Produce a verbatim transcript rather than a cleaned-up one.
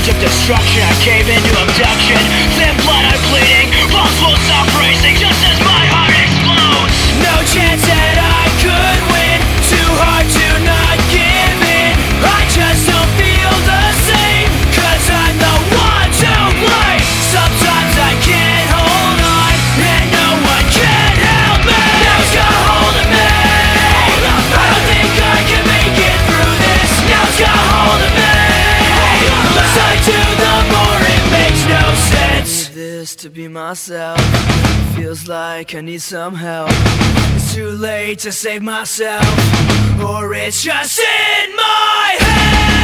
verge of destruction. I cave into abduction. Thin blood, I'm bleeding. Pulse will stop racing just as my heart explodes. No chance that I could win. Too hard to not give in. I just don't feel the same, cause I'm the one to blame. Sometimes I can't hold on, and no one can help me. Now it's got a hold of me. I don't think I can make it through this. Now it's got a hold of me. The less I do, the more it makes no sense. I need this to be myself. Feels like I need some help. It's too late to save myself, or it's just in my head.